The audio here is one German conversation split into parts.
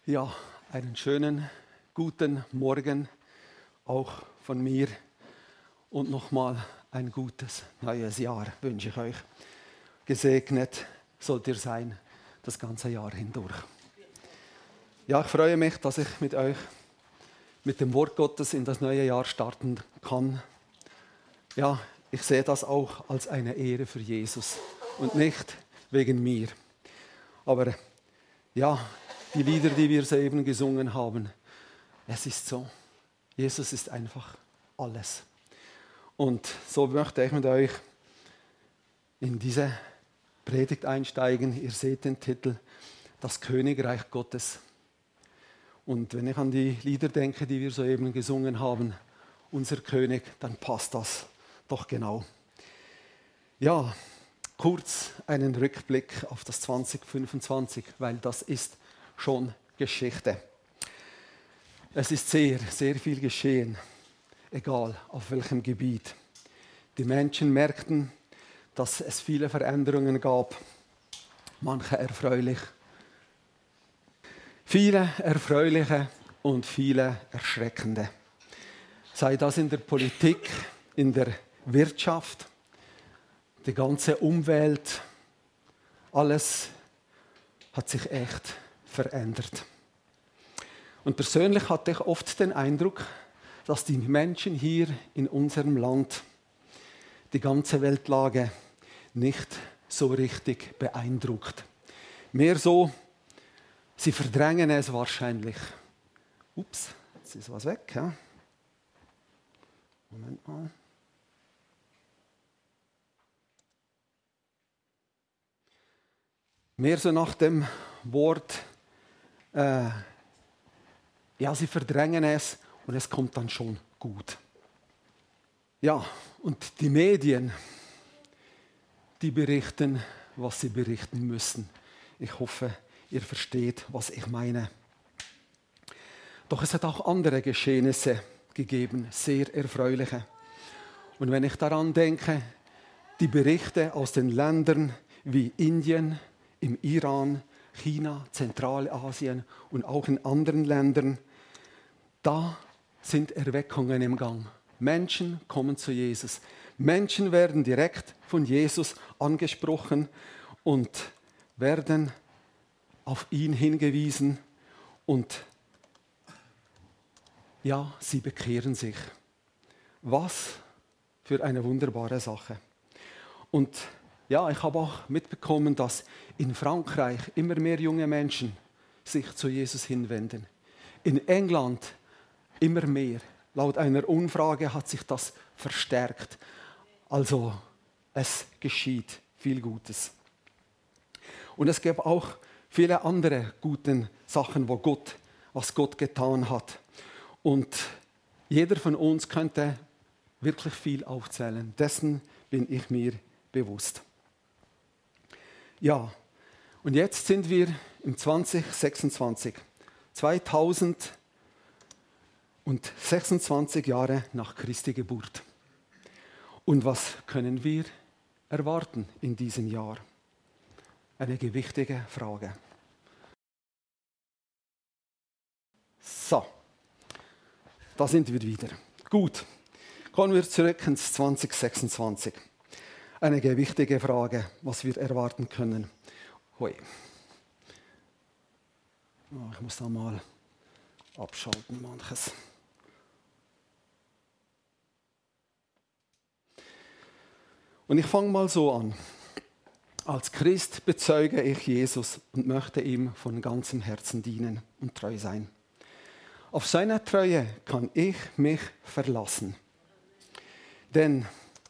Ja, einen schönen guten Morgen auch von mir und nochmal ein gutes neues Jahr wünsche ich euch. Gesegnet sollt ihr sein, das ganze Jahr hindurch. Ja, ich freue mich, dass ich mit euch mit dem Wort Gottes in das neue Jahr starten kann. Ja, ich sehe das auch als eine Ehre für Jesus und nicht wegen mir. Aber ja, die Lieder, die wir soeben gesungen haben, es ist so, Jesus ist einfach alles. Und so möchte ich mit euch in diese Predigt einsteigen. Ihr seht den Titel, das Königreich Gottes. Und wenn ich an die Lieder denke, die wir soeben gesungen haben, unser König, dann passt das doch genau. Ja, kurz einen Rückblick auf das 2025, weil das ist schon Geschichte. Es ist sehr, sehr viel geschehen, egal auf welchem Gebiet. Die Menschen merkten, dass es viele Veränderungen gab, manche erfreulich, viele erfreuliche und viele erschreckende. Sei das in der Politik, in der Wirtschaft, die ganze Umwelt, alles hat sich echt verändert. Und persönlich hatte ich oft den Eindruck, dass die Menschen hier in unserem Land die ganze Weltlage nicht so richtig beeindruckt. Mehr so, sie verdrängen es wahrscheinlich. Ups, jetzt ist was weg. Ja? Moment mal. Mehr so nach dem Wort, ja, sie verdrängen es und es kommt dann schon gut. Ja, und die Medien, die berichten, was sie berichten müssen. Ich hoffe, ihr versteht, was ich meine. Doch es hat auch andere Geschehnisse gegeben, sehr erfreuliche. Und wenn ich daran denke, die Berichte aus den Ländern wie Indien, im Iran, China, Zentralasien und auch in anderen Ländern, da sind Erweckungen im Gang. Menschen kommen zu Jesus. Menschen werden direkt von Jesus angesprochen und werden auf ihn hingewiesen und ja, sie bekehren sich. Was für eine wunderbare Sache. Und ja, ich habe auch mitbekommen, dass in Frankreich immer mehr junge Menschen sich zu Jesus hinwenden. In England immer mehr. Laut einer Umfrage hat sich das verstärkt. Also es geschieht viel Gutes. Und es gab auch viele andere gute Sachen, was Gott getan hat. Und jeder von uns könnte wirklich viel aufzählen. Dessen bin ich mir bewusst. Ja, und jetzt sind wir im 2026, 2026 Jahre nach Christi Geburt. Und was können wir erwarten in diesem Jahr? Eine gewichtige Frage. So, da sind wir wieder. Gut, kommen wir zurück ins 2026. Eine gewichtige Frage, was wir erwarten können. Hui. Oh, ich muss da mal abschalten manches. Und ich fange mal so an. Als Christ bezeuge ich Jesus und möchte ihm von ganzem Herzen dienen und treu sein. Auf seine Treue kann ich mich verlassen. Denn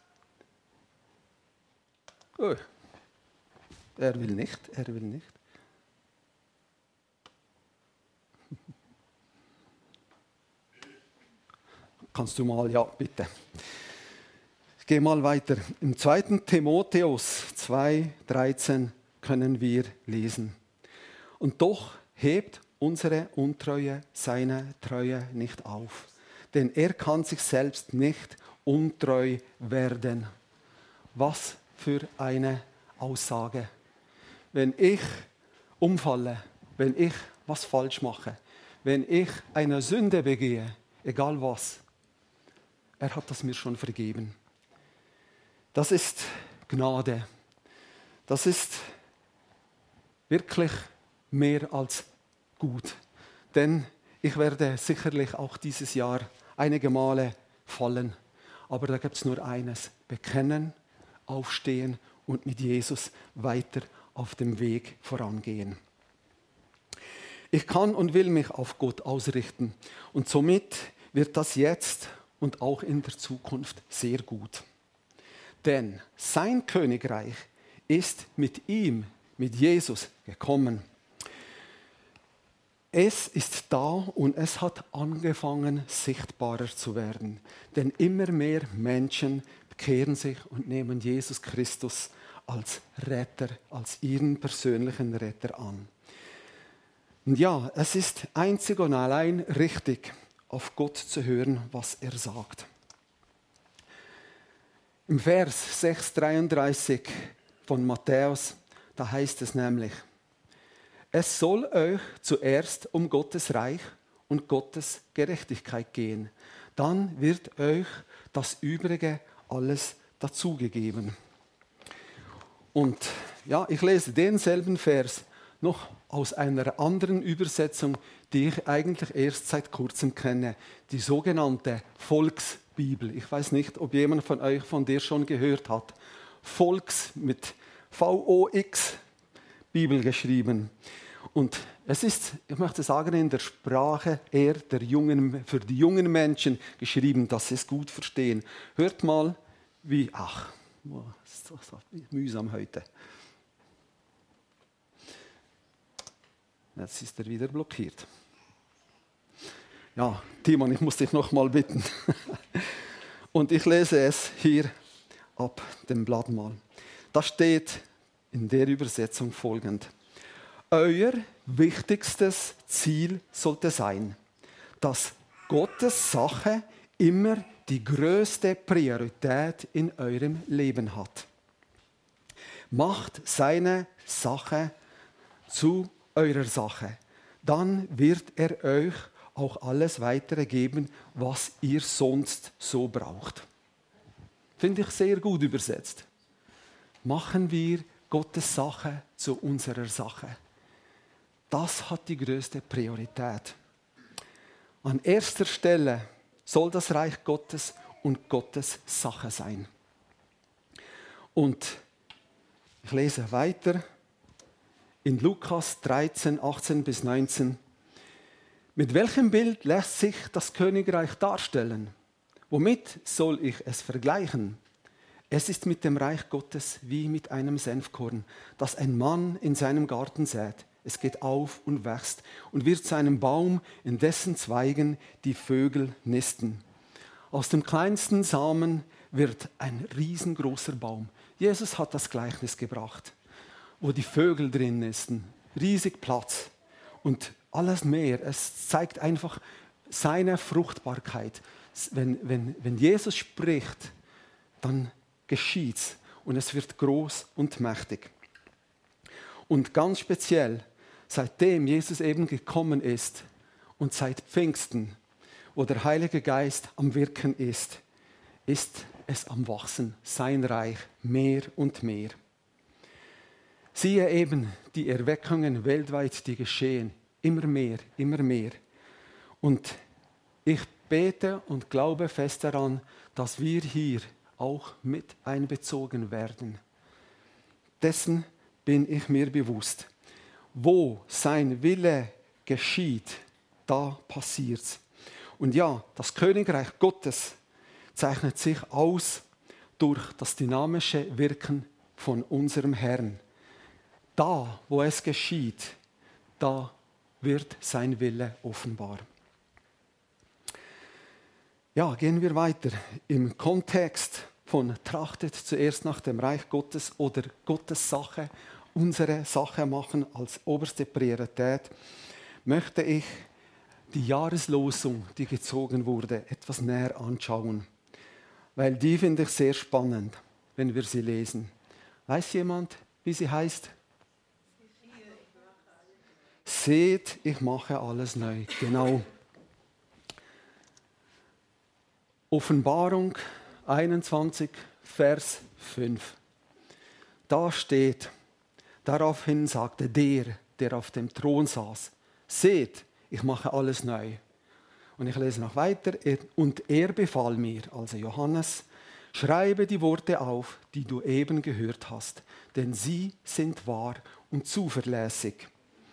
er will nicht. Kannst du mal, ja, bitte. Ich gehe mal weiter. Im 2. Timotheus 2,13 können wir lesen. Und doch hebt unsere Untreue seine Treue nicht auf. Denn er kann sich selbst nicht untreu werden. Was für eine Aussage. Wenn ich umfalle, wenn ich was falsch mache, wenn ich eine Sünde begehe, egal was, er hat das mir schon vergeben. Das ist Gnade. Das ist wirklich mehr als gut. Denn ich werde sicherlich auch dieses Jahr einige Male fallen. Aber da gibt es nur eines: bekennen, aufstehen und mit Jesus weiter auf dem Weg vorangehen. Ich kann und will mich auf Gott ausrichten. Und somit wird das jetzt und auch in der Zukunft sehr gut. Denn sein Königreich ist mit ihm, mit Jesus gekommen. Es ist da und es hat angefangen, sichtbarer zu werden. Denn immer mehr Menschen bekehren sich und nehmen Jesus Christus als Retter, als ihren persönlichen Retter an. Und ja, es ist einzig und allein richtig, auf Gott zu hören, was er sagt. Im Vers 6,33 von Matthäus, da heißt es nämlich: Es soll euch zuerst um Gottes Reich und Gottes Gerechtigkeit gehen. Dann wird euch das Übrige alles dazugegeben. Und ja, ich lese denselben Vers noch aus einer anderen Übersetzung, die ich eigentlich erst seit kurzem kenne, die sogenannte Volksbibel. Ich weiß nicht, ob jemand von euch von der schon gehört hat. Volks mit V-O-X Bibel geschrieben. Und es ist, ich möchte sagen, in der Sprache eher für die jungen Menschen geschrieben, dass sie es gut verstehen. Hört mal, wie, ist so mühsam heute. Jetzt ist er wieder blockiert. Ja, Timon, ich muss dich noch mal bitten. Und ich lese es hier ab dem Blatt mal. Da steht in der Übersetzung folgend: Euer wichtigstes Ziel sollte sein, dass Gottes Sache immer die größte Priorität in eurem Leben hat. Macht seine Sache zu eurer Sache. Dann wird er euch auch alles weitere geben, was ihr sonst so braucht. Finde ich sehr gut übersetzt. Machen wir Gottes Sache zu unserer Sache. Das hat die größte Priorität. An erster Stelle soll das Reich Gottes und Gottes Sache sein. Und ich lese weiter in Lukas 13, 18 bis 19. Mit welchem Bild lässt sich das Königreich darstellen? Womit soll ich es vergleichen? Es ist mit dem Reich Gottes wie mit einem Senfkorn, das ein Mann in seinem Garten sät. Es geht auf und wächst und wird zu einem Baum, in dessen Zweigen die Vögel nisten. Aus dem kleinsten Samen wird ein riesengroßer Baum. Jesus hat das Gleichnis gebracht, wo die Vögel drin nisten. Riesig Platz und alles mehr. Es zeigt einfach seine Fruchtbarkeit. Wenn Jesus spricht, dann geschieht's und es wird groß und mächtig. Und ganz speziell, seitdem Jesus eben gekommen ist und seit Pfingsten, wo der Heilige Geist am Wirken ist es am Wachsen, sein Reich mehr und mehr. Siehe eben die Erweckungen weltweit, die geschehen, immer mehr, immer mehr. Und ich bete und glaube fest daran, dass wir hier auch mit einbezogen werden. Dessen bin ich mir bewusst. Wo sein Wille geschieht, da passiert's. Und ja, das Königreich Gottes zeichnet sich aus durch das dynamische Wirken von unserem Herrn. Da, wo es geschieht, da wird sein Wille offenbar. Ja, gehen wir weiter. Im Kontext von trachtet zuerst nach dem Reich Gottes oder Gottes Sache, unsere Sache machen als oberste Priorität, möchte ich die Jahreslosung, die gezogen wurde, etwas näher anschauen. Weil die finde ich sehr spannend, wenn wir sie lesen. Weiß jemand, wie sie heißt? Seht, ich mache alles neu. Genau. Offenbarung 21, Vers 5. Da steht, daraufhin sagte der auf dem Thron saß, seht, ich mache alles neu. Und ich lese noch weiter. Und er befahl mir, also Johannes, schreibe die Worte auf, die du eben gehört hast, denn sie sind wahr und zuverlässig.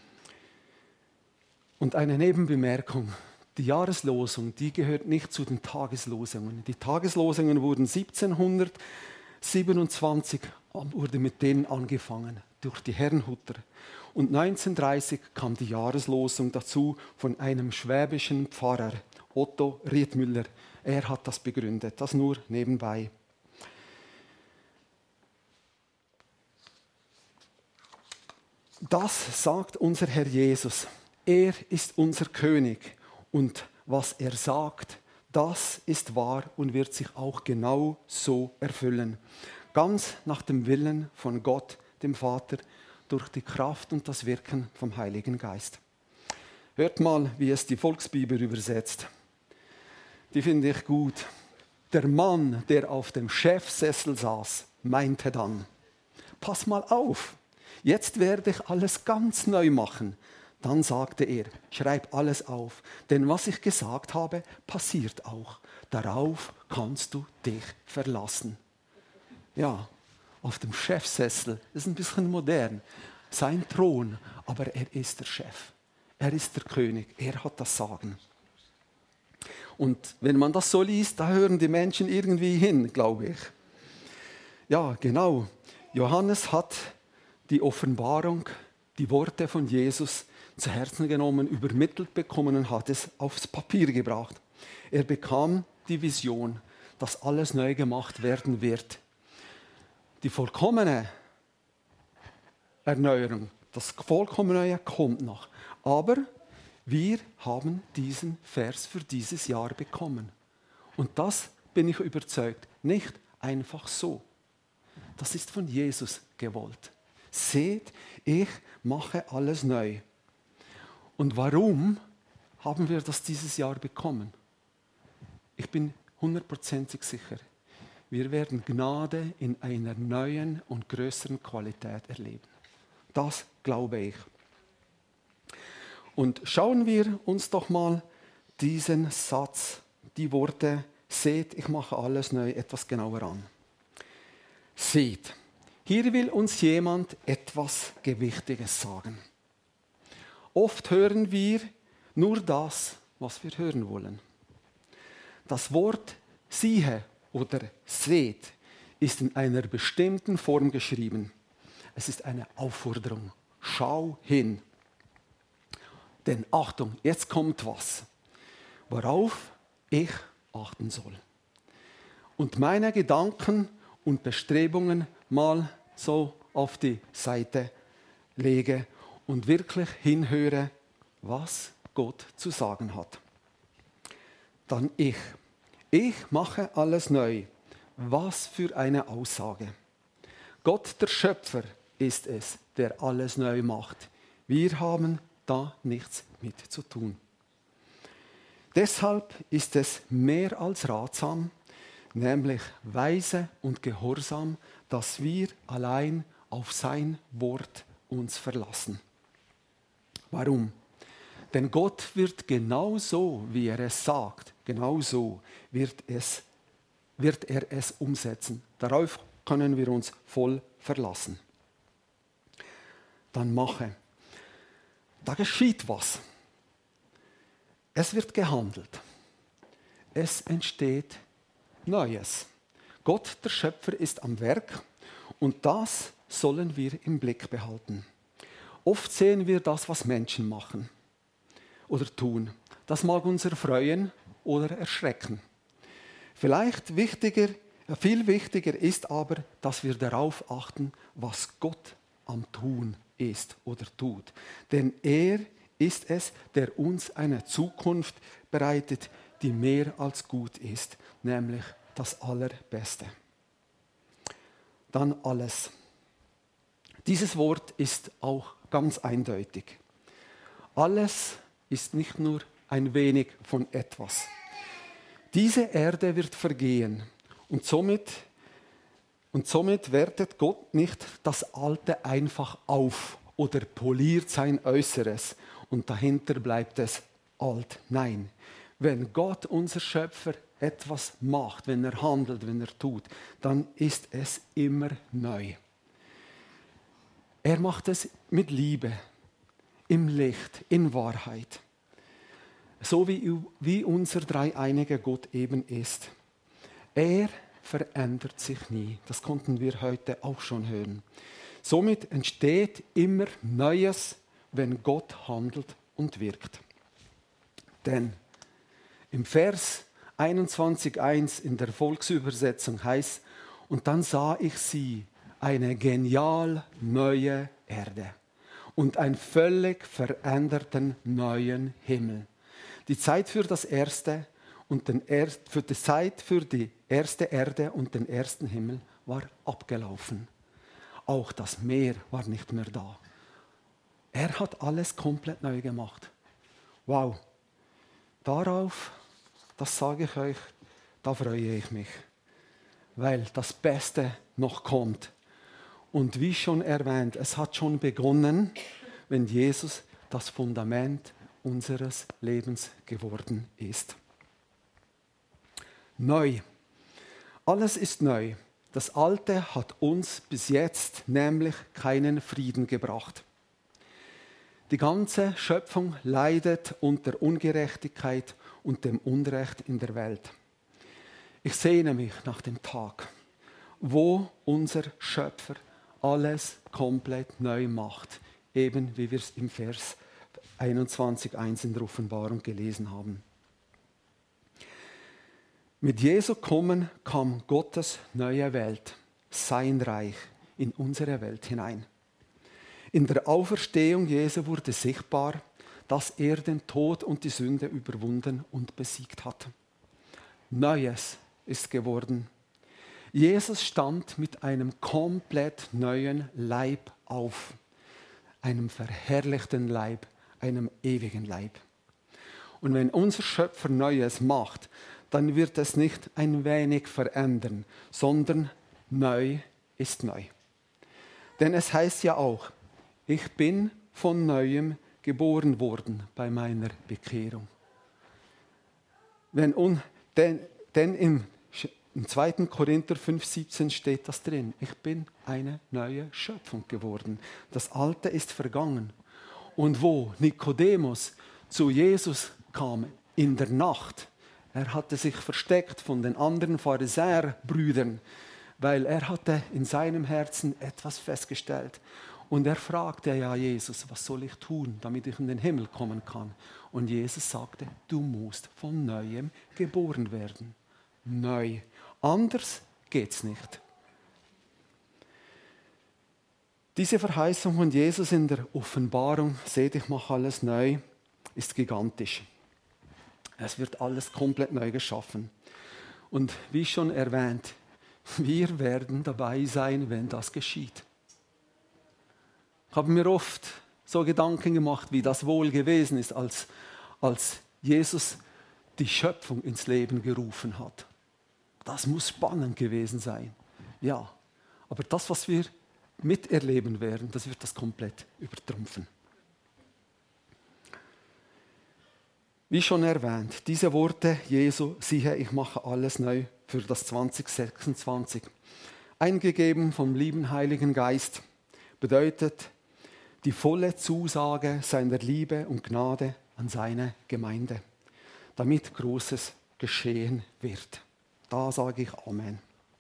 Und eine Nebenbemerkung. Die Jahreslosung, die gehört nicht zu den Tageslosungen. Die Tageslosungen wurden 1727 wurde mit denen angefangen, durch die Herrnhuter. Und 1930 kam die Jahreslosung dazu von einem schwäbischen Pfarrer, Otto Riedmüller. Er hat das begründet, das nur nebenbei. Das sagt unser Herr Jesus. Er ist unser König und was er sagt, das ist wahr und wird sich auch genau so erfüllen. Ganz nach dem Willen von Gott, dem Vater, durch die Kraft und das Wirken vom Heiligen Geist. Hört mal, wie es die Volksbibel übersetzt. Die finde ich gut. Der Mann, der auf dem Chefsessel saß, meinte dann, pass mal auf, jetzt werde ich alles ganz neu machen. Dann sagte er, schreib alles auf, denn was ich gesagt habe, passiert auch. Darauf kannst du dich verlassen. Ja, auf dem Chefsessel, das ist ein bisschen modern, sein Thron, aber er ist der Chef. Er ist der König, er hat das Sagen. Und wenn man das so liest, da hören die Menschen irgendwie hin, glaube ich. Ja, genau. Johannes hat die Offenbarung, die Worte von Jesus zu Herzen genommen, übermittelt bekommen und hat es aufs Papier gebracht. Er bekam die Vision, dass alles neu gemacht werden wird. Die vollkommene Erneuerung, das vollkommene Neue kommt noch. Aber wir haben diesen Vers für dieses Jahr bekommen. Und das bin ich überzeugt, nicht einfach so. Das ist von Jesus gewollt. Seht, ich mache alles neu. Und warum haben wir das dieses Jahr bekommen? Ich bin 100% sicher. Wir werden Gnade in einer neuen und größeren Qualität erleben. Das glaube ich. Und schauen wir uns doch mal diesen Satz, die Worte, seht, ich mache alles neu, etwas genauer an. Seht, hier will uns jemand etwas Gewichtiges sagen. Oft hören wir nur das, was wir hören wollen. Das Wort siehe oder seht ist in einer bestimmten Form geschrieben. Es ist eine Aufforderung. Schau hin. Denn Achtung, jetzt kommt was, worauf ich achten soll. Und meine Gedanken und Bestrebungen mal so auf die Seite lege und wirklich hinhöre, was Gott zu sagen hat. Dann ich. Ich mache alles neu. Was für eine Aussage. Gott, der Schöpfer, ist es, der alles neu macht. Wir haben da nichts mit zu tun. Deshalb ist es mehr als ratsam, nämlich weise und gehorsam, dass wir allein auf sein Wort uns verlassen. Warum? Denn Gott wird genauso, wie er es sagt, genauso wird er es umsetzen. Darauf können wir uns voll verlassen. Dann mache. Da geschieht was. Es wird gehandelt. Es entsteht Neues. Gott, der Schöpfer, ist am Werk und das sollen wir im Blick behalten. Oft sehen wir das, was Menschen machen oder tun. Das mag uns erfreuen oder erschrecken. Viel wichtiger ist aber, dass wir darauf achten, was Gott am Tun ist oder tut. Denn er ist es, der uns eine Zukunft bereitet, die mehr als gut ist, nämlich das Allerbeste. Dann alles. Dieses Wort ist auch ganz eindeutig. Alles ist nicht nur ein wenig von etwas. Diese Erde wird vergehen und somit wertet Gott nicht das Alte einfach auf oder poliert sein Äußeres und dahinter bleibt es alt. Nein, wenn Gott, unser Schöpfer, etwas macht, wenn er handelt, wenn er tut, dann ist es immer neu. Er macht es mit Liebe, im Licht, in Wahrheit. So wie unser dreieiniger Gott eben ist. Er verändert sich nie. Das konnten wir heute auch schon hören. Somit entsteht immer Neues, wenn Gott handelt und wirkt. Denn im Vers 21,1 in der Volksübersetzung heißt: Und dann sah ich sie, eine genial neue Erde und einen völlig veränderten neuen Himmel. Die Zeit für das erste und die Zeit für die erste Erde und den ersten Himmel war abgelaufen. Auch das Meer war nicht mehr da. Er hat alles komplett neu gemacht. Wow. Darauf, das sage ich euch, da freue ich mich, weil das Beste noch kommt. Und wie schon erwähnt, es hat schon begonnen, wenn Jesus das Fundament unseres Lebens geworden ist. Neu. Alles ist neu. Das Alte hat uns bis jetzt nämlich keinen Frieden gebracht. Die ganze Schöpfung leidet unter Ungerechtigkeit und dem Unrecht in der Welt. Ich sehne mich nach dem Tag, wo unser Schöpfer alles komplett neu macht, eben wie wir es im Vers 21,1 in der Offenbarung gelesen haben. Mit Jesu Kommen kam Gottes neue Welt, sein Reich, in unsere Welt hinein. In der Auferstehung Jesu wurde sichtbar, dass er den Tod und die Sünde überwunden und besiegt hat. Neues ist geworden. Jesus stand mit einem komplett neuen Leib auf, einem verherrlichten Leib, einem ewigen Leib. Und wenn unser Schöpfer Neues macht, dann wird es nicht ein wenig verändern, sondern neu ist neu. Denn es heißt ja auch, ich bin von Neuem geboren worden bei meiner Bekehrung. Denn im 2. Korinther 5,17 steht das drin. Ich bin eine neue Schöpfung geworden. Das Alte ist vergangen. Und wo Nikodemus zu Jesus kam in der Nacht, er hatte sich versteckt von den anderen Pharisäerbrüdern, weil er hatte in seinem Herzen etwas festgestellt. Und er fragte ja Jesus, was soll ich tun, damit ich in den Himmel kommen kann? Und Jesus sagte, du musst von Neuem geboren werden. Neu. Anders geht's nicht. Diese Verheißung von Jesus in der Offenbarung, seht, ich mache alles neu, ist gigantisch. Es wird alles komplett neu geschaffen. Und wie schon erwähnt, wir werden dabei sein, wenn das geschieht. Ich habe mir oft so Gedanken gemacht, wie das wohl gewesen ist, als Jesus die Schöpfung ins Leben gerufen hat. Das muss spannend gewesen sein. Ja, aber das, was wir miterleben werden, das wird das komplett übertrumpfen. Wie schon erwähnt, diese Worte Jesu, siehe, ich mache alles neu für das 2026, eingegeben vom lieben Heiligen Geist, bedeutet die volle Zusage seiner Liebe und Gnade an seine Gemeinde, damit Großes geschehen wird. Da sage ich Amen.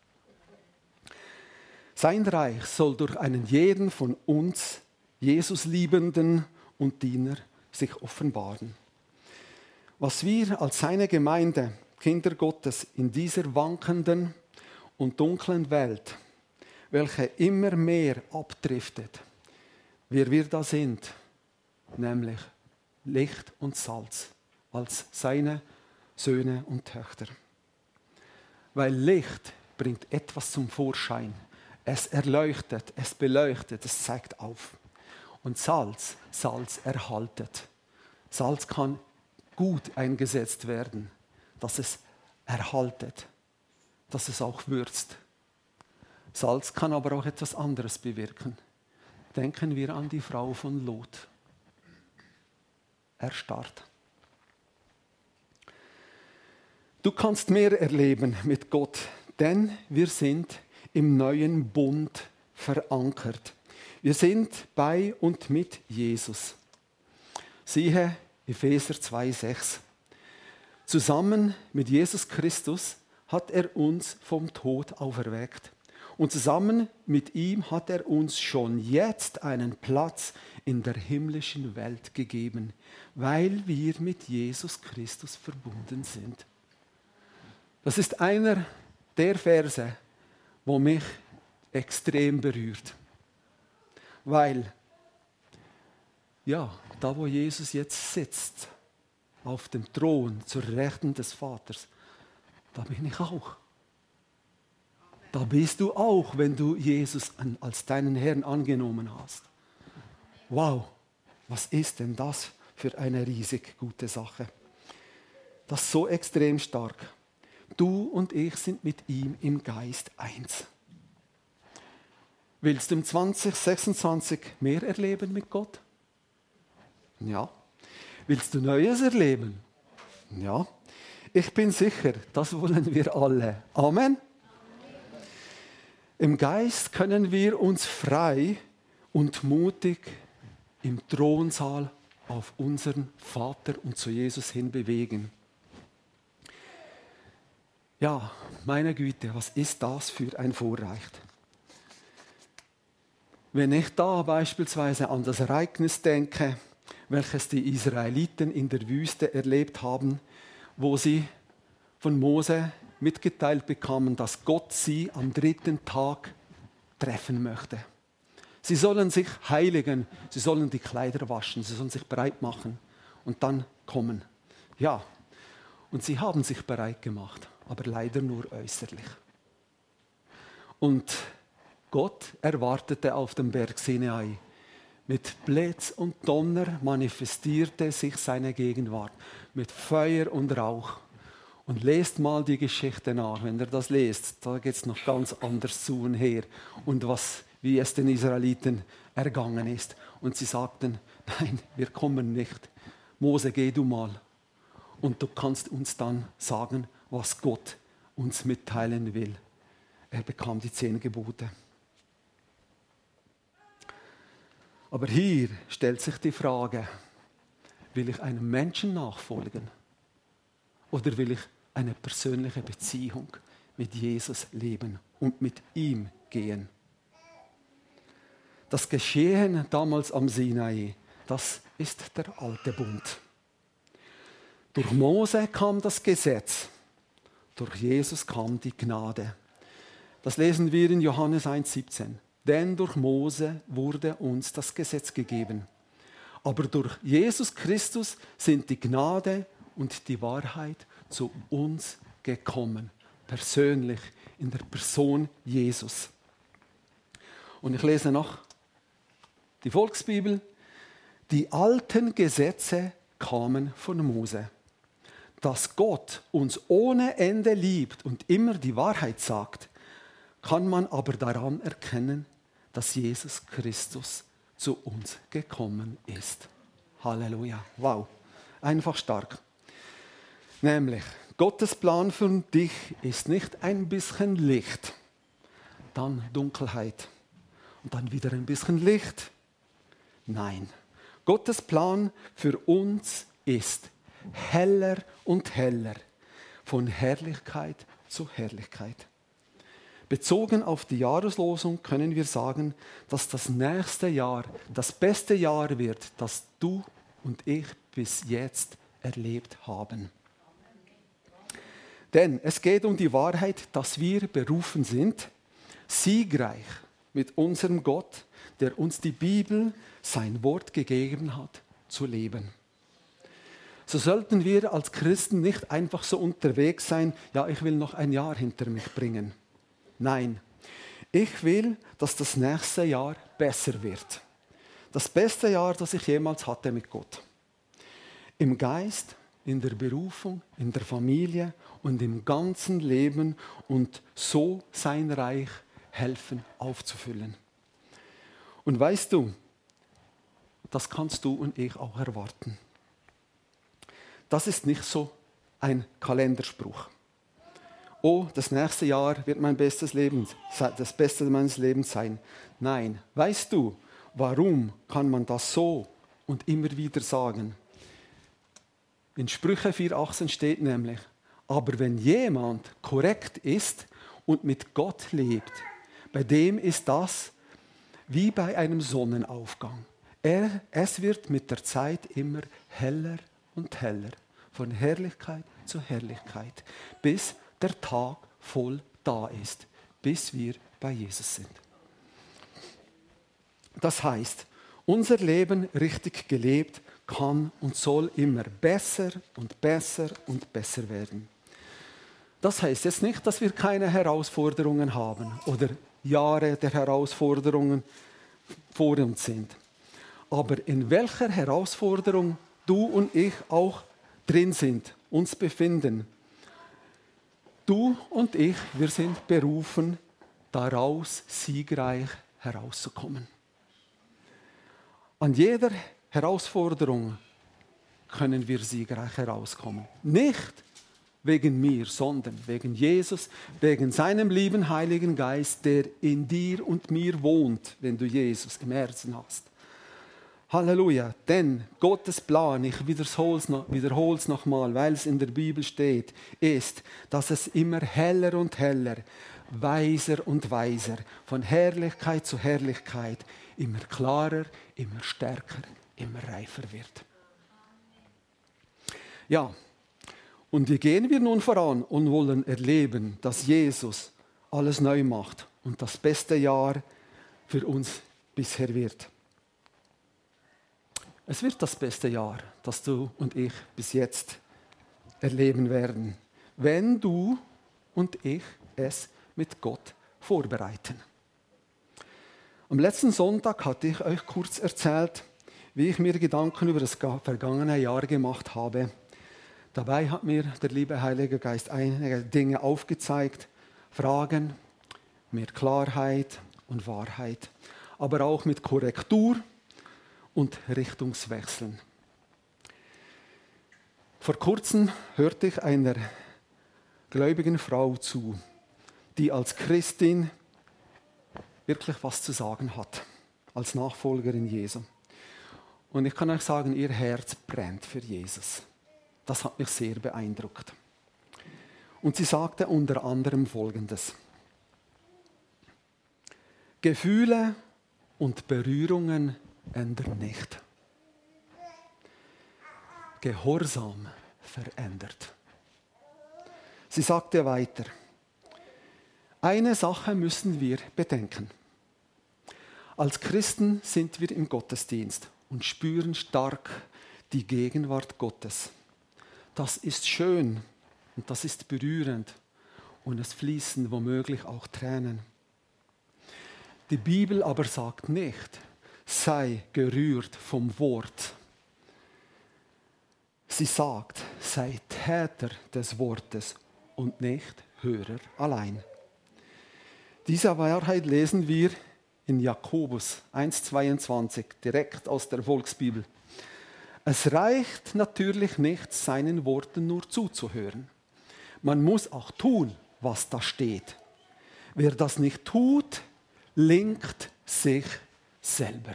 Sein Reich soll durch einen jeden von uns, Jesus Liebenden und Diener, sich offenbaren. Was wir als seine Gemeinde, Kinder Gottes, in dieser wankenden und dunklen Welt, welche immer mehr abdriftet, wer wir da sind, nämlich Licht und Salz, als seine Söhne und Töchter. Weil Licht bringt etwas zum Vorschein. Es erleuchtet, es beleuchtet, es zeigt auf. Und Salz erhaltet. Salz kann gut eingesetzt werden, dass es erhaltet, dass es auch würzt. Salz kann aber auch etwas anderes bewirken. Denken wir an die Frau von Lot. Erstarrt. Du kannst mehr erleben mit Gott, denn wir sind im neuen Bund verankert. Wir sind bei und mit Jesus. Siehe Epheser 2,6. Zusammen mit Jesus Christus hat er uns vom Tod auferweckt. Und zusammen mit ihm hat er uns schon jetzt einen Platz in der himmlischen Welt gegeben, weil wir mit Jesus Christus verbunden sind. Das ist einer der Verse, wo mich extrem berührt. Weil, ja, da wo Jesus jetzt sitzt, auf dem Thron zur Rechten des Vaters, da bin ich auch. Da bist du auch, wenn du Jesus als deinen Herrn angenommen hast. Wow, was ist denn das für eine riesig gute Sache? Das ist so extrem stark. Du und ich sind mit ihm im Geist eins. Willst du im 2026 mehr erleben mit Gott? Ja. Willst du Neues erleben? Ja. Ich bin sicher, das wollen wir alle. Amen. Im Geist können wir uns frei und mutig im Thronsaal auf unseren Vater und zu Jesus hin bewegen. Ja, meine Güte, was ist das für ein Vorrecht? Wenn ich da beispielsweise an das Ereignis denke, welches die Israeliten in der Wüste erlebt haben, wo sie von Mose mitgeteilt bekamen, dass Gott sie am 3. Tag treffen möchte. Sie sollen sich heiligen, sie sollen die Kleider waschen, sie sollen sich bereit machen und dann kommen. Ja, und sie haben sich bereit gemacht, aber leider nur äußerlich. Und Gott erwartete auf dem Berg Sinai. Mit Blitz und Donner manifestierte sich seine Gegenwart, mit Feuer und Rauch. Und lest mal die Geschichte nach, wenn ihr das lest, da geht es noch ganz anders zu und her. Und wie es den Israeliten ergangen ist. Und sie sagten, nein, wir kommen nicht. Mose, geh du mal. Und du kannst uns dann sagen, was Gott uns mitteilen will. Er bekam die 10 Gebote. Aber hier stellt sich die Frage, will ich einem Menschen nachfolgen? Oder will ich eine persönliche Beziehung mit Jesus leben und mit ihm gehen? Das Geschehen damals am Sinai, das ist der alte Bund. Durch Mose kam das Gesetz, durch Jesus kam die Gnade. Das lesen wir in Johannes 1,17. Denn durch Mose wurde uns das Gesetz gegeben. Aber durch Jesus Christus sind die Gnade und die Wahrheit zu uns gekommen. Persönlich, in der Person Jesus. Und ich lese noch die Volksbibel. Die alten Gesetze kamen von Mose. Dass Gott uns ohne Ende liebt und immer die Wahrheit sagt, kann man aber daran erkennen, dass Jesus Christus zu uns gekommen ist. Halleluja. Wow. Einfach stark. Nämlich, Gottes Plan für dich ist nicht ein bisschen Licht, dann Dunkelheit und dann wieder ein bisschen Licht. Nein. Gottes Plan für uns ist heller und heller, von Herrlichkeit zu Herrlichkeit. Bezogen auf die Jahreslosung können wir sagen, dass das nächste Jahr das beste Jahr wird, das du und ich bis jetzt erlebt haben. Denn es geht um die Wahrheit, dass wir berufen sind, siegreich mit unserem Gott, der uns die Bibel, sein Wort gegeben hat, zu leben. So sollten wir als Christen nicht einfach so unterwegs sein, ja, ich will noch ein Jahr hinter mich bringen. Nein, ich will, dass das nächste Jahr besser wird. Das beste Jahr, das ich jemals hatte mit Gott. Im Geist, in der Berufung, in der Familie und im ganzen Leben und so sein Reich helfen aufzufüllen. Und weißt du, das kannst du und ich auch erwarten. Das ist nicht so ein Kalenderspruch. Oh, das nächste Jahr wird das Beste meines Lebens sein. Nein, weißt du, warum kann man das so und immer wieder sagen? In Sprüche 4,18 steht nämlich, aber wenn jemand korrekt ist und mit Gott lebt, bei dem ist das wie bei einem Sonnenaufgang. Es wird mit der Zeit immer heller und heller, von Herrlichkeit zu Herrlichkeit, bis der Tag voll da ist, bis wir bei Jesus sind. Das heißt, unser Leben richtig gelebt kann und soll immer besser und besser und besser werden. Das heißt jetzt nicht, dass wir keine Herausforderungen haben oder Jahre der Herausforderungen vor uns sind. Aber in welcher Herausforderung du und ich auch drin sind, uns befinden, du und ich, wir sind berufen, daraus siegreich herauszukommen. An jeder Herausforderung können wir siegreich herauskommen. Nicht wegen mir, sondern wegen Jesus, wegen seinem lieben Heiligen Geist, der in dir und mir wohnt, wenn du Jesus im Herzen hast. Halleluja, denn Gottes Plan, ich wiederhole es nochmal, weil es in der Bibel steht, ist, dass es immer heller und heller, weiser und weiser, von Herrlichkeit zu Herrlichkeit, immer klarer, immer stärker, immer reifer wird. Ja, und wie gehen wir nun voran und wollen erleben, dass Jesus alles neu macht und das beste Jahr für uns bisher wird? Es wird das beste Jahr, das du und ich bis jetzt erleben werden, wenn du und ich es mit Gott vorbereiten. Am letzten Sonntag hatte ich euch kurz erzählt, wie ich mir Gedanken über das vergangene Jahr gemacht habe. Dabei hat mir der liebe Heilige Geist einige Dinge aufgezeigt, Fragen, mehr Klarheit und Wahrheit, aber auch mit Korrektur und Richtungswechseln. Vor kurzem hörte ich einer gläubigen Frau zu, die als Christin wirklich was zu sagen hat, als Nachfolgerin Jesu. Und ich kann euch sagen, ihr Herz brennt für Jesus. Das hat mich sehr beeindruckt. Und sie sagte unter anderem Folgendes: Gefühle und Berührungen ändern nicht. Gehorsam verändert. Sie sagte weiter: Eine Sache müssen wir bedenken. Als Christen sind wir im Gottesdienst und spüren stark die Gegenwart Gottes. Das ist schön und das ist berührend und es fließen womöglich auch Tränen. Die Bibel aber sagt nicht, sei gerührt vom Wort. Sie sagt, sei Täter des Wortes und nicht Hörer allein. Diese Wahrheit lesen wir in Jakobus 1,22, direkt aus der Volksbibel. Es reicht natürlich nicht, seinen Worten nur zuzuhören. Man muss auch tun, was da steht. Wer das nicht tut, linkt sich selber.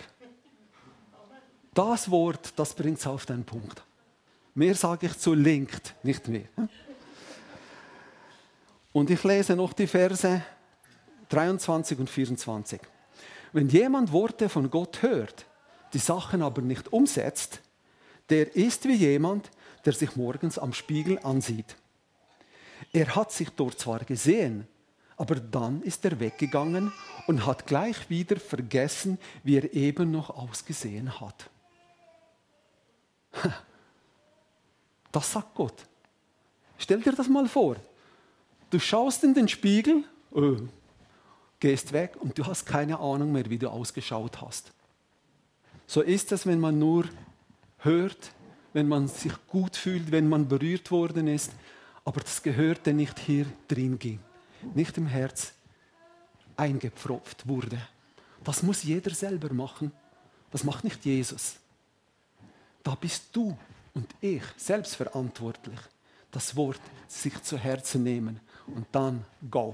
Das Wort, das bringt es auf den Punkt. Mehr sage ich zu linkt, nicht mehr. Und ich lese noch die Verse 23 und 24. Wenn jemand Worte von Gott hört, die Sachen aber nicht umsetzt, der ist wie jemand, der sich morgens am Spiegel ansieht. Er hat sich dort zwar gesehen, aber dann ist er weggegangen und hat gleich wieder vergessen, wie er eben noch ausgesehen hat. Das sagt Gott. Stell dir das mal vor. Du schaust in den Spiegel, gehst weg und du hast keine Ahnung mehr, wie du ausgeschaut hast. So ist es, wenn man nur hört, wenn man sich gut fühlt, wenn man berührt worden ist. Aber das Gehörte nicht hier drin ging, nicht im Herz eingepfropft wurde. Das muss jeder selber machen. Das macht nicht Jesus. Da bist du und ich selbst verantwortlich, das Wort sich zu Herzen nehmen und dann go.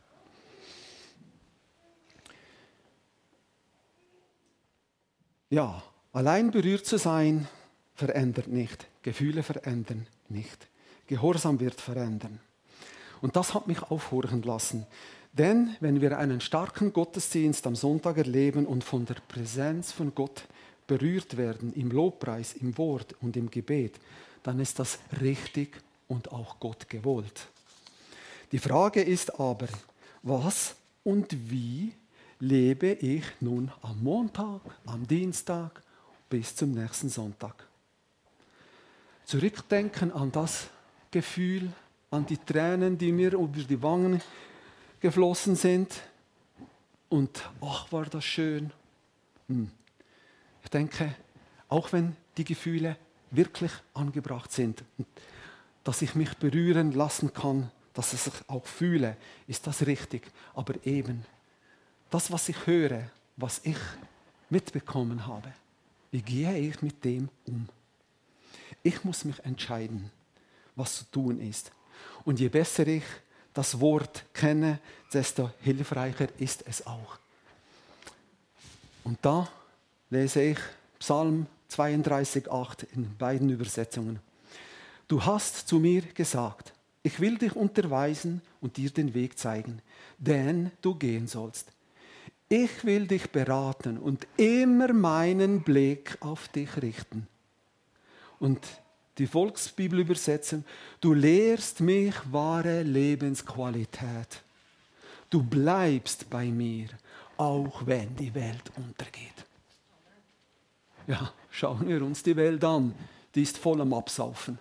Ja, allein berührt zu sein, verändert nicht. Gefühle verändern nicht. Gehorsam wird verändern. Und das hat mich aufhorchen lassen. Denn wenn wir einen starken Gottesdienst am Sonntag erleben und von der Präsenz von Gott berührt werden, im Lobpreis, im Wort und im Gebet, dann ist das richtig und auch Gott gewollt. Die Frage ist aber, was und wie lebe ich nun am Montag, am Dienstag bis zum nächsten Sonntag? Zurückdenken an das Gefühl, an die Tränen, die mir über die Wangen geflossen sind. Und ach, war das schön. Ich denke, auch wenn die Gefühle wirklich angebracht sind, dass ich mich berühren lassen kann, dass ich es auch fühle, ist das richtig. Aber eben, das, was ich höre, was ich mitbekommen habe, wie gehe ich mit dem um? Ich muss mich entscheiden, was zu tun ist. Und je besser ich das Wort kenne, desto hilfreicher ist es auch. Und da lese ich Psalm 32,8 in beiden Übersetzungen. Du hast zu mir gesagt, ich will dich unterweisen und dir den Weg zeigen, den du gehen sollst. Ich will dich beraten und immer meinen Blick auf dich richten. Und die Volksbibelübersetzung, du lehrst mich wahre Lebensqualität. Du bleibst bei mir, auch wenn die Welt untergeht. Ja, schauen wir uns die Welt an, die ist voll am Absaufen.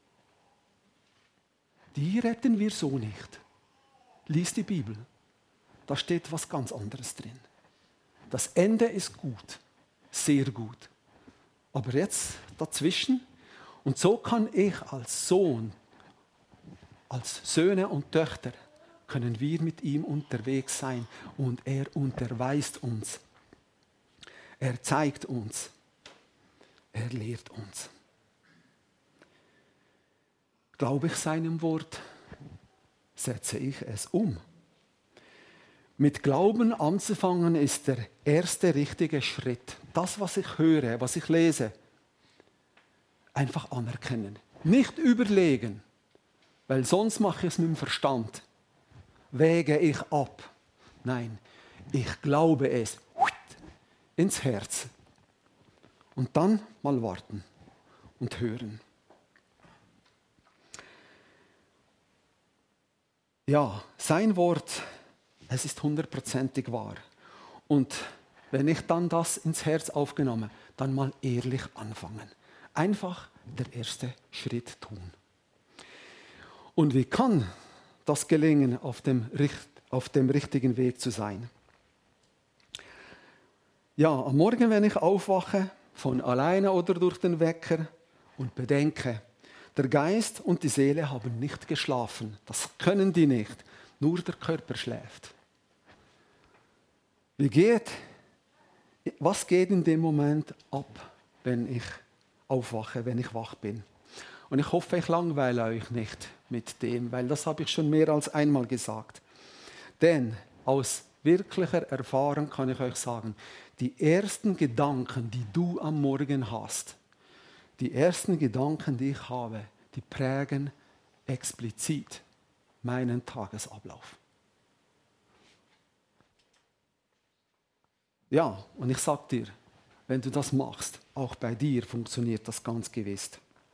Die retten wir so nicht. Lies die Bibel, da steht was ganz anderes drin. Das Ende ist gut, sehr gut. Aber jetzt dazwischen, und so kann ich als Sohn, als Söhne und Töchter, können wir mit ihm unterwegs sein und er unterweist uns. Er zeigt uns. Er lehrt uns. Glaube ich seinem Wort, setze ich es um. Mit Glauben anzufangen ist der erste richtige Schritt. Das, was ich höre, was ich lese, einfach anerkennen. Nicht überlegen, weil sonst mache ich es mit dem Verstand. Wäge ich ab. Nein, ich glaube es ins Herz. Und dann mal warten und hören. Ja, sein Wort, es ist 100%ig wahr. Und wenn ich dann das ins Herz aufgenommen, dann mal ehrlich anfangen. Einfach der erste Schritt tun. Und wie kann das gelingen, auf dem richtigen Weg zu sein? Ja, am Morgen, wenn ich aufwache, von alleine oder durch den Wecker und bedenke, der Geist und die Seele haben nicht geschlafen. Das können die nicht. Nur der Körper schläft. Was geht in dem Moment ab, wenn ich aufwache, wenn ich wach bin? Und ich hoffe, ich langweile euch nicht mit dem, weil das habe ich schon mehr als einmal gesagt. Denn aus wirklicher Erfahrung kann ich euch sagen, die ersten Gedanken, die du am Morgen hast, die ersten Gedanken, die ich habe, die prägen explizit meinen Tagesablauf. Ja, und ich sage dir, wenn du das machst, auch bei dir funktioniert das ganz gewiss.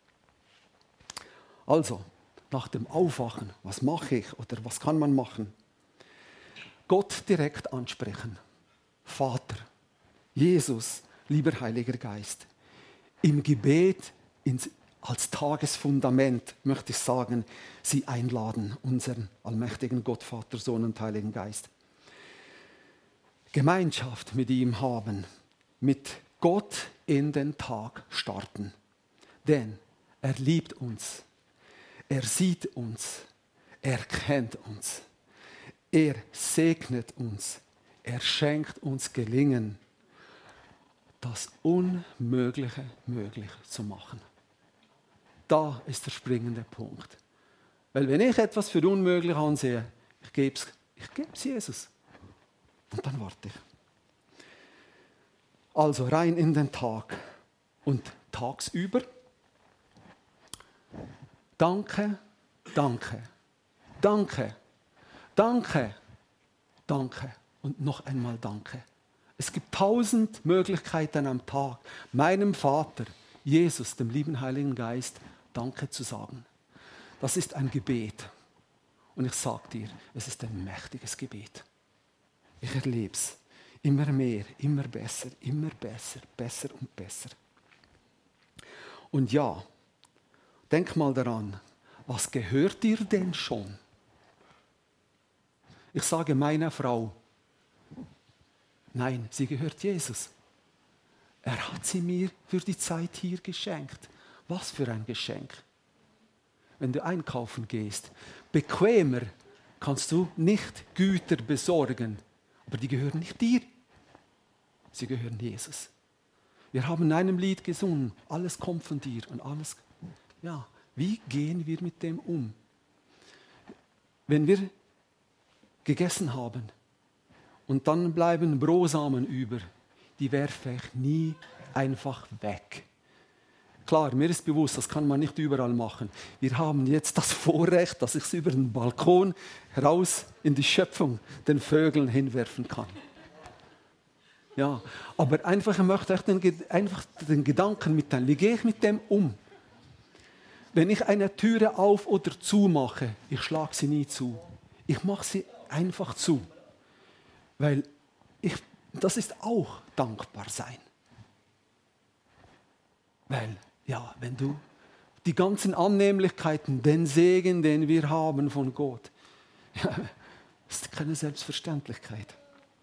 Also, nach dem Aufwachen, was mache ich oder was kann man machen? Gott direkt ansprechen. Vater, Jesus, lieber Heiliger Geist. Im Gebet als Tagesfundament möchte ich sagen, Sie einladen, unseren allmächtigen Gott, Vater, Sohn und Heiligen Geist. Gemeinschaft mit ihm haben, mit Gott in den Tag starten. Denn er liebt uns. Er sieht uns. Er kennt uns. Er segnet uns. Er schenkt uns Gelingen, das Unmögliche möglich zu machen. Da ist der springende Punkt. Weil wenn ich etwas für unmöglich ansehe, ich gebe es Jesus. Und dann warte ich. Also rein in den Tag und tagsüber. Danke, danke, danke, danke, danke und noch einmal danke. Es gibt 1000 Möglichkeiten am Tag, meinem Vater, Jesus, dem lieben Heiligen Geist, Danke zu sagen. Das ist ein Gebet. Und ich sage dir, es ist ein mächtiges Gebet. Ich erlebe es. Immer mehr, immer besser, besser und besser. Und ja, denk mal daran, was gehört dir denn schon? Ich sage meiner Frau, nein, sie gehört Jesus. Er hat sie mir für die Zeit hier geschenkt. Was für ein Geschenk. Wenn du einkaufen gehst, bequemer kannst du nicht Güter besorgen, aber die gehören nicht dir. Sie gehören Jesus. Wir haben in einem Lied gesungen, alles kommt von dir und alles. Ja, wie gehen wir mit dem um? Wenn wir gegessen haben und dann bleiben Brosamen über, die werfe ich nie einfach weg. Klar, mir ist bewusst, das kann man nicht überall machen. Wir haben jetzt das Vorrecht, dass ich es über den Balkon heraus in die Schöpfung den Vögeln hinwerfen kann. Ja, aber einfach, ich möchte euch den Gedanken mitteilen. Wie gehe ich mit dem um? Wenn ich eine Türe auf oder zu mache, ich schlage sie nie zu. Ich mache sie einfach zu. Weil das ist auch dankbar sein. Weil, ja, wenn du die ganzen Annehmlichkeiten, den Segen, den wir haben von Gott, ja, das ist keine Selbstverständlichkeit.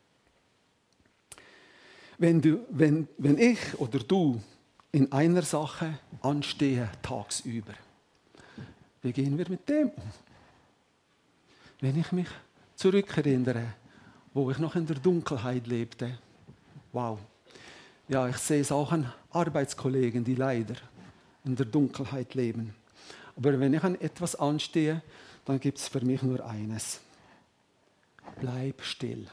Wenn ich oder du in einer Sache anstehe tagsüber, wie gehen wir mit dem um? Wenn ich mich zurückerinnere, wo ich noch in der Dunkelheit lebte, wow. Ja, ich sehe es auch an Arbeitskollegen, die leider in der Dunkelheit leben. Aber wenn ich an etwas anstehe, dann gibt es für mich nur eines. Bleib still.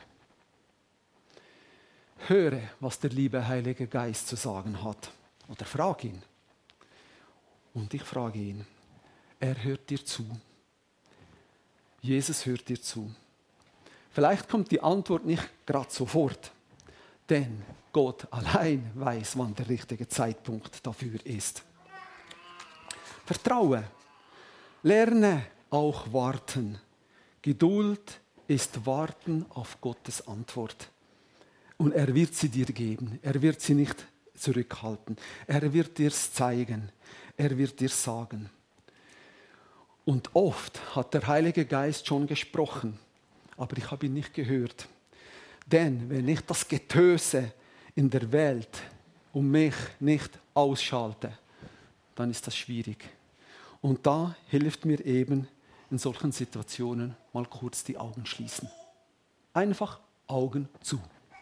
Höre, was der liebe Heilige Geist zu sagen hat. Oder frag ihn. Und ich frage ihn. Er hört dir zu. Jesus hört dir zu. Vielleicht kommt die Antwort nicht gerade sofort. Denn Gott allein weiß, wann der richtige Zeitpunkt dafür ist. Vertraue. Lerne auch warten. Geduld ist Warten auf Gottes Antwort. Und er wird sie dir geben. Er wird sie nicht zurückhalten. Er wird dir es zeigen. Er wird dir sagen. Und oft hat der Heilige Geist schon gesprochen, aber ich habe ihn nicht gehört. Denn wenn ich das Getöse in der Welt um mich nicht ausschalte, dann ist das schwierig. Und da hilft mir eben in solchen Situationen mal kurz die Augen schließen. Einfach Augen zu.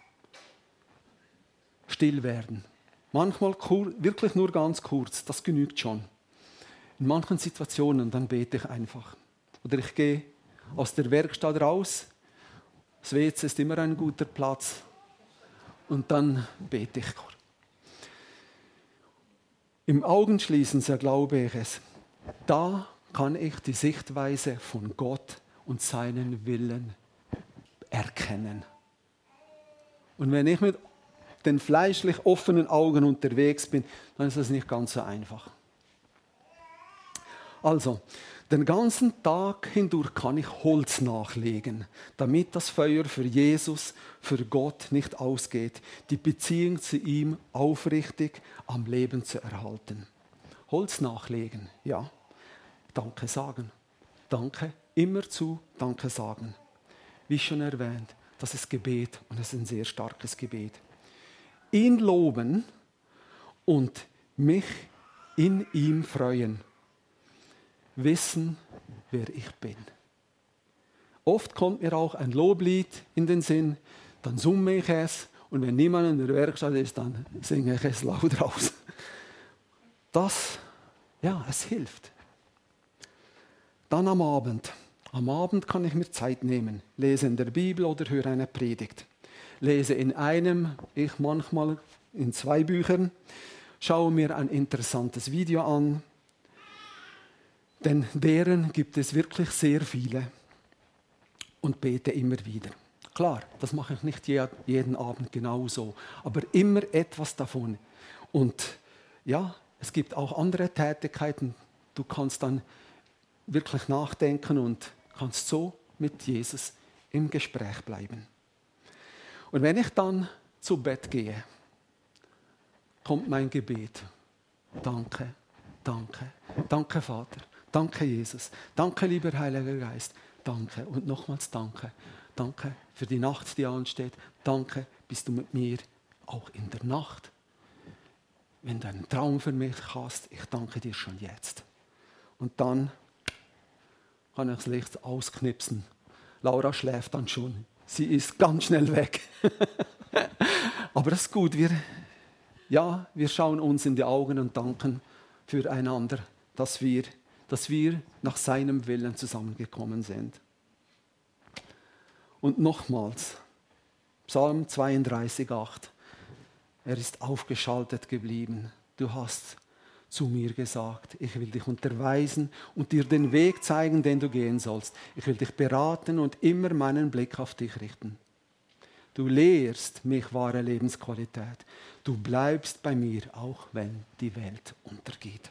Still werden. Manchmal wirklich nur ganz kurz, das genügt schon. In manchen Situationen, dann bete ich einfach. Oder ich gehe aus der Werkstatt raus. Das WC ist immer ein guter Platz. Und dann bete ich. Im Augenschließen, so glaube ich es, da kann ich die Sichtweise von Gott und seinen Willen erkennen. Und wenn ich mit den fleischlich offenen Augen unterwegs bin, dann ist das nicht ganz so einfach. Also, den ganzen Tag hindurch kann ich Holz nachlegen, damit das Feuer für Jesus, für Gott nicht ausgeht, die Beziehung zu ihm aufrichtig am Leben zu erhalten. Holz nachlegen, ja. Danke sagen. Danke, immerzu Danke sagen. Wie schon erwähnt, das ist Gebet und es ist ein sehr starkes Gebet. Ihn loben und mich in ihm freuen. Wissen, wer ich bin. Oft kommt mir auch ein Loblied in den Sinn, dann summe ich es und wenn niemand in der Werkstatt ist, dann singe ich es laut raus. Das, ja, es hilft. Dann am Abend. Am Abend kann ich mir Zeit nehmen, lese in der Bibel oder höre eine Predigt. Lese in einem, ich manchmal in 2 Büchern, schaue mir ein interessantes Video an, denn deren gibt es wirklich sehr viele und bete immer wieder. Klar, das mache ich nicht jeden Abend genauso, aber immer etwas davon. Und ja, es gibt auch andere Tätigkeiten, du kannst dann wirklich nachdenken und kannst so mit Jesus im Gespräch bleiben. Und wenn ich dann zu Bett gehe, kommt mein Gebet. Danke, danke, danke Vater, danke Jesus, danke lieber Heiliger Geist, danke und nochmals danke. Danke für die Nacht, die ansteht. Danke, bist du mit mir auch in der Nacht. Wenn du einen Traum für mich hast, ich danke dir schon jetzt. Und dann kann ich das Licht ausknipsen. Laura schläft dann schon. Sie ist ganz schnell weg. Aber das ist gut. Wir schauen uns in die Augen und danken füreinander, dass wir nach seinem Willen zusammengekommen sind. Und nochmals, Psalm 32,8. Er ist aufgeschaltet geblieben. Du hast zu mir gesagt, ich will dich unterweisen und dir den Weg zeigen, den du gehen sollst. Ich will dich beraten und immer meinen Blick auf dich richten. Du lehrst mich wahre Lebensqualität. Du bleibst bei mir, auch wenn die Welt untergeht.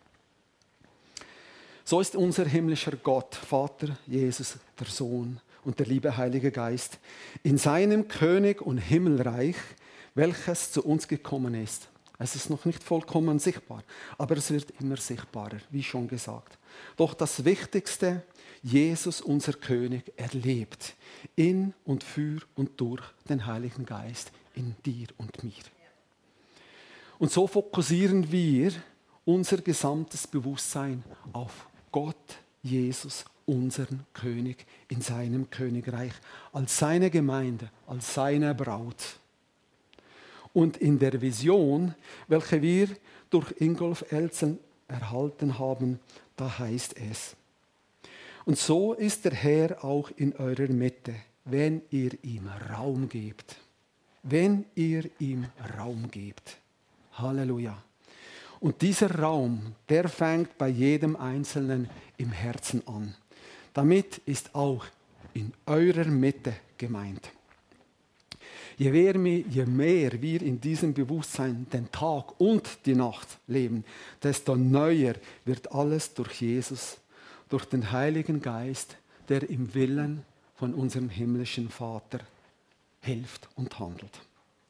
So ist unser himmlischer Gott, Vater, Jesus, der Sohn und der liebe Heilige Geist, in seinem König- und Himmelreich, welches zu uns gekommen ist. Es ist noch nicht vollkommen sichtbar, aber es wird immer sichtbarer, wie schon gesagt. Doch das Wichtigste, Jesus, unser König, erlebt in und für und durch den Heiligen Geist in dir und mir. Und so fokussieren wir unser gesamtes Bewusstsein auf Gott, Jesus, unseren König in seinem Königreich, als seine Gemeinde, als seine Braut. Und in der Vision, welche wir durch Ingolf Elzen erhalten haben, da heißt es: Und so ist der Herr auch in eurer Mitte, wenn ihr ihm Raum gebt. Wenn ihr ihm Raum gebt. Halleluja. Und dieser Raum, der fängt bei jedem Einzelnen im Herzen an. Damit ist auch in eurer Mitte gemeint. Je mehr wir in diesem Bewusstsein den Tag und die Nacht leben, desto neuer wird alles durch Jesus, durch den Heiligen Geist, der im Willen von unserem himmlischen Vater hilft und handelt.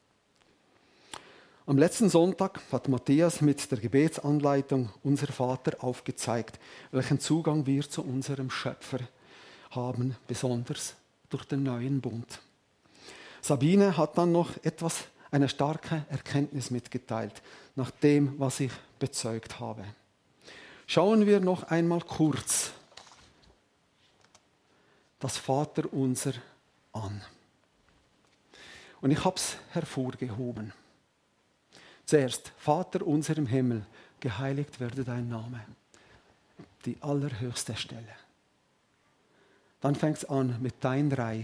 Am letzten Sonntag hat Matthias mit der Gebetsanleitung Unser Vater aufgezeigt, welchen Zugang wir zu unserem Schöpfer haben, besonders durch den neuen Bund. Sabine hat dann noch eine starke Erkenntnis mitgeteilt, nach dem, was ich bezeugt habe. Schauen wir noch einmal kurz das Vaterunser an. Und ich habe es hervorgehoben. Zuerst, Vater unser im Himmel, geheiligt werde dein Name. Die allerhöchste Stelle. Dann fängt es an mit dein Reich.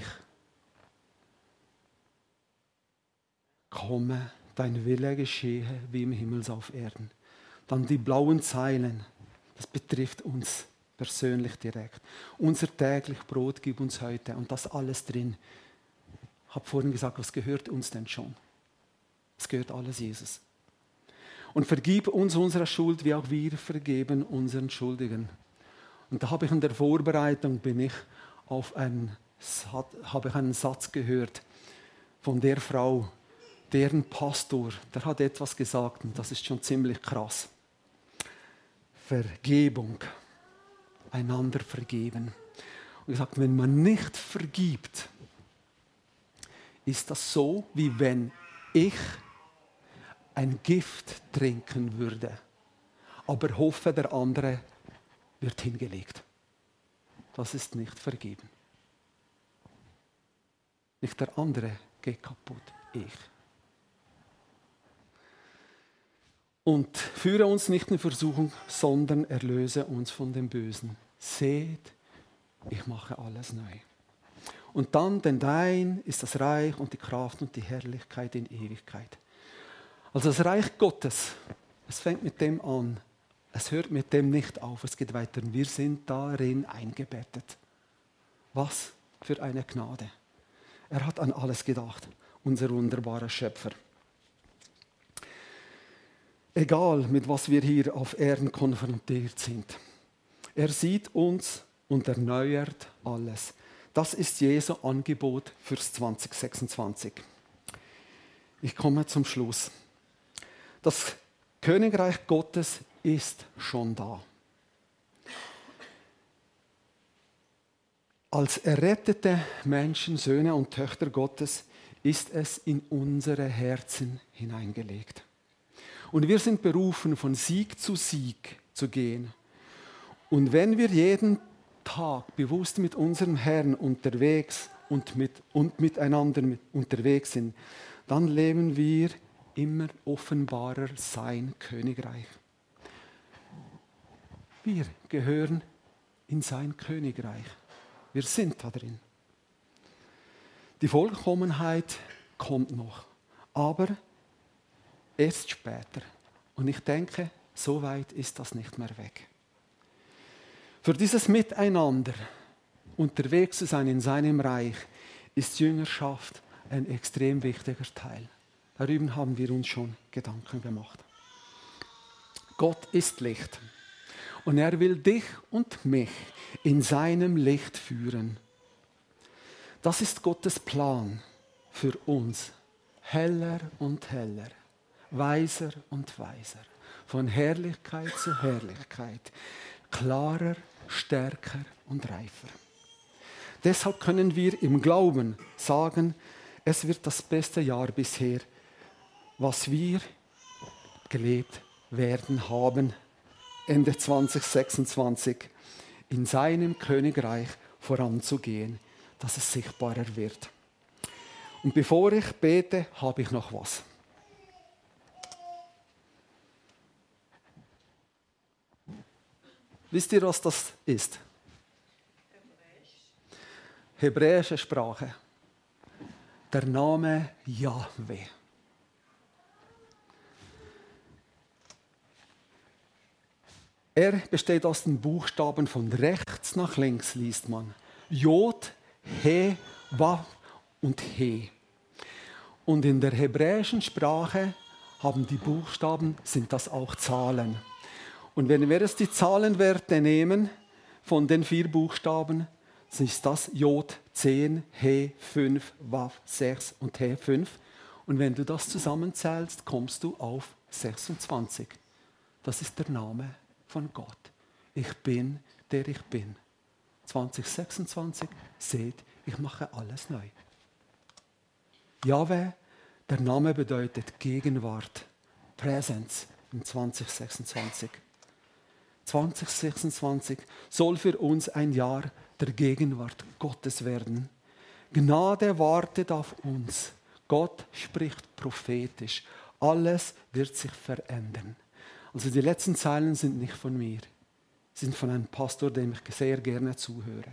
Komme, dein Wille geschehe, wie im Himmel so auf Erden. Dann die blauen Zeilen, das betrifft uns persönlich direkt. Unser täglich Brot gib uns heute und das alles drin. Ich habe vorhin gesagt, was gehört uns denn schon? Es gehört alles Jesus. Und vergib uns unsere Schuld, wie auch wir vergeben unseren Schuldigen. Und da habe ich in der Vorbereitung habe ich einen Satz gehört von der Frau, deren Pastor, der hat etwas gesagt und das ist schon ziemlich krass. Vergebung, einander vergeben. Und gesagt, wenn man nicht vergibt, ist das so, wie wenn ich ein Gift trinken würde. aber hoffe, der andere wird hingelegt. Das ist nicht vergeben. Nicht der andere geht kaputt, ich. Und führe uns nicht in Versuchung, sondern erlöse uns von dem Bösen. Seht, ich mache alles neu. Und dann, denn dein ist das Reich und die Kraft und die Herrlichkeit in Ewigkeit. Also das Reich Gottes, es fängt mit dem an. Es hört mit dem nicht auf, es geht weiter. Wir sind darin eingebettet. Was für eine Gnade. Er hat an alles gedacht, unser wunderbarer Schöpfer. Egal, mit was wir hier auf Erden konfrontiert sind. Er sieht uns und erneuert alles. Das ist Jesu Angebot fürs 2026. Ich komme zum Schluss. Das Königreich Gottes ist schon da. Als errettete Menschen, Söhne und Töchter Gottes ist es in unsere Herzen hineingelegt. Und wir sind berufen, von Sieg zu Sieg zu gehen. Und wenn wir jeden Tag bewusst mit unserem Herrn unterwegs und miteinander unterwegs sind, dann leben wir immer offenbarer sein Königreich. Wir gehören in sein Königreich. Wir sind da drin. Die Vollkommenheit kommt noch, aber erst später. Und ich denke, so weit ist das nicht mehr weg. Für dieses Miteinander unterwegs zu sein in seinem Reich ist Jüngerschaft ein extrem wichtiger Teil. Darüber haben wir uns schon Gedanken gemacht. Gott ist Licht und er will dich und mich in seinem Licht führen. Das ist Gottes Plan für uns. Heller und heller, weiser und weiser, von Herrlichkeit zu Herrlichkeit, klarer, stärker und reifer. Deshalb können wir im Glauben sagen, es wird das beste Jahr bisher, was wir gelebt werden haben, Ende 2026, in seinem Königreich voranzugehen, dass es sichtbarer wird. Und bevor ich bete, habe ich noch was. Wisst ihr, was das ist? Hebräische Sprache. Der Name Jahwe. Er besteht aus den Buchstaben von rechts nach links, liest man. Jod, He, Wav und He. Und in der hebräischen Sprache haben die Buchstaben, sind das auch Zahlen. Und wenn wir jetzt die Zahlenwerte nehmen von den 4 Buchstaben, ist das Jod 10, He 5, Wav 6 und He 5. Und wenn du das zusammenzählst, kommst du auf 26. Das ist der Name von Gott. Ich bin, der ich bin. 2026, seht, ich mache alles neu. Jahwe, der Name bedeutet Gegenwart, Präsenz in 2026. 2026 soll für uns ein Jahr der Gegenwart Gottes werden. Gnade wartet auf uns. Gott spricht prophetisch. Alles wird sich verändern. Also die letzten Zeilen sind nicht von mir. Sie sind von einem Pastor, dem ich sehr gerne zuhöre.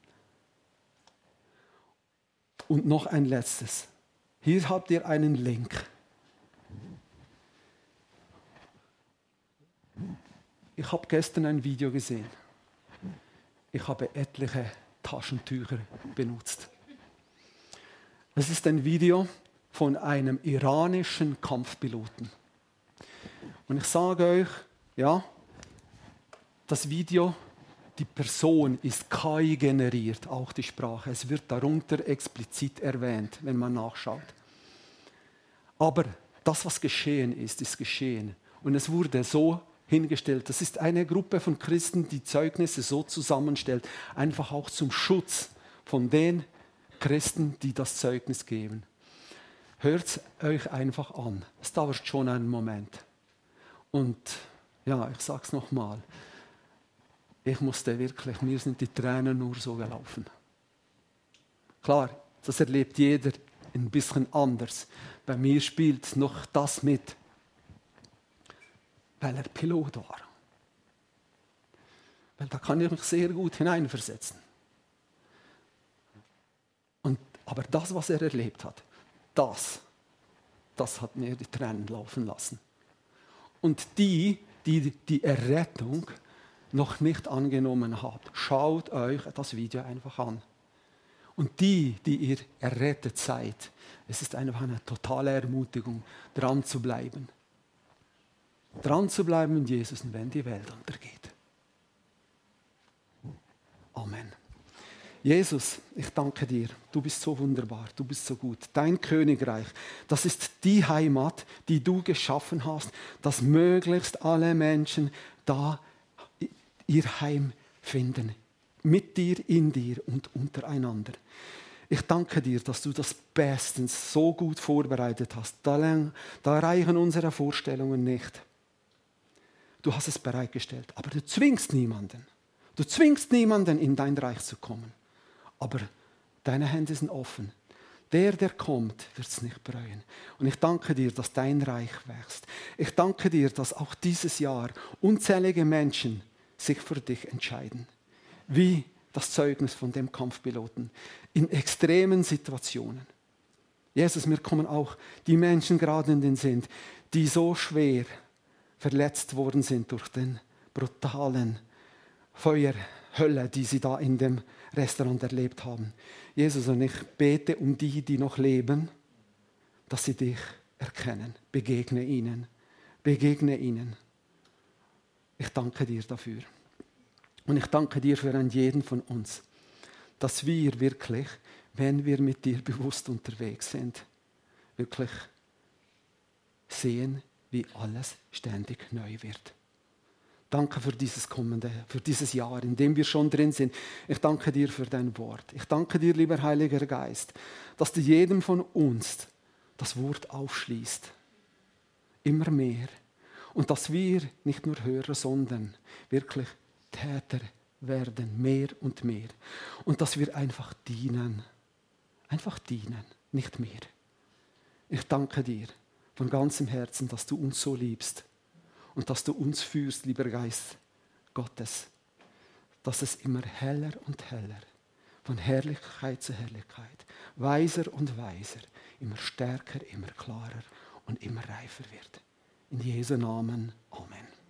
Und noch ein letztes. Hier habt ihr einen Link. Ich habe gestern ein Video gesehen. Ich habe etliche Taschentücher benutzt. Es ist ein Video von einem iranischen Kampfpiloten. Und ich sage euch, ja, das Video, die Person ist KI generiert, auch die Sprache. Es wird darunter explizit erwähnt, wenn man nachschaut. Aber das, was geschehen ist, ist geschehen. Und es wurde so hingestellt. Das ist eine Gruppe von Christen, die Zeugnisse so zusammenstellt, einfach auch zum Schutz von den Christen, die das Zeugnis geben. Hört es euch einfach an. Es dauert schon einen Moment. Und Ja, ich sage es nochmal. Ich musste wirklich, mir sind die Tränen nur so gelaufen. Klar, das erlebt jeder ein bisschen anders. Bei mir spielt noch das mit, weil er Pilot war. Weil da kann ich mich sehr gut hineinversetzen. Aber das, was er erlebt hat, das hat mir die Tränen laufen lassen. Und die Errettung noch nicht angenommen habt, schaut euch das Video einfach an. Und die ihr errettet seid, es ist einfach eine totale Ermutigung, dran zu bleiben. Dran zu bleiben in Jesus, wenn die Welt untergeht. Amen. Jesus, ich danke dir. Du bist so wunderbar, du bist so gut. Dein Königreich, das ist die Heimat, die du geschaffen hast, dass möglichst alle Menschen da ihr Heim finden. Mit dir, in dir und untereinander. Ich danke dir, dass du das bestens so gut vorbereitet hast. Da reichen unsere Vorstellungen nicht. Du hast es bereitgestellt, aber du zwingst niemanden. Du zwingst niemanden, in dein Reich zu kommen. Aber deine Hände sind offen. Der kommt, wird es nicht bereuen. Und ich danke dir, dass dein Reich wächst. Ich danke dir, dass auch dieses Jahr unzählige Menschen sich für dich entscheiden. Wie das Zeugnis von dem Kampfpiloten in extremen Situationen. Jesus, mir kommen auch die Menschen gerade in den Sinn, die so schwer verletzt worden sind durch den brutalen Feuerhölle, die sie da in dem Restaurant erlebt haben. Jesus, und ich bete um die noch leben, dass sie dich erkennen. Begegne ihnen. Begegne ihnen. Ich danke dir dafür. Und ich danke dir für jeden von uns, dass wir wirklich, wenn wir mit dir bewusst unterwegs sind, wirklich sehen, wie alles ständig neu wird. Danke für dieses Jahr, in dem wir schon drin sind. Ich danke dir für dein Wort. Ich danke dir, lieber Heiliger Geist, dass du jedem von uns das Wort aufschließt. Immer mehr. Und dass wir nicht nur Hörer, sondern wirklich Täter werden, mehr und mehr. Und dass wir einfach dienen, nicht mehr. Ich danke dir von ganzem Herzen, dass du uns so liebst und dass du uns führst, lieber Geist Gottes, dass es immer heller und heller, von Herrlichkeit zu Herrlichkeit, weiser und weiser, immer stärker, immer klarer und immer reifer wird. In Jesu Namen. Amen.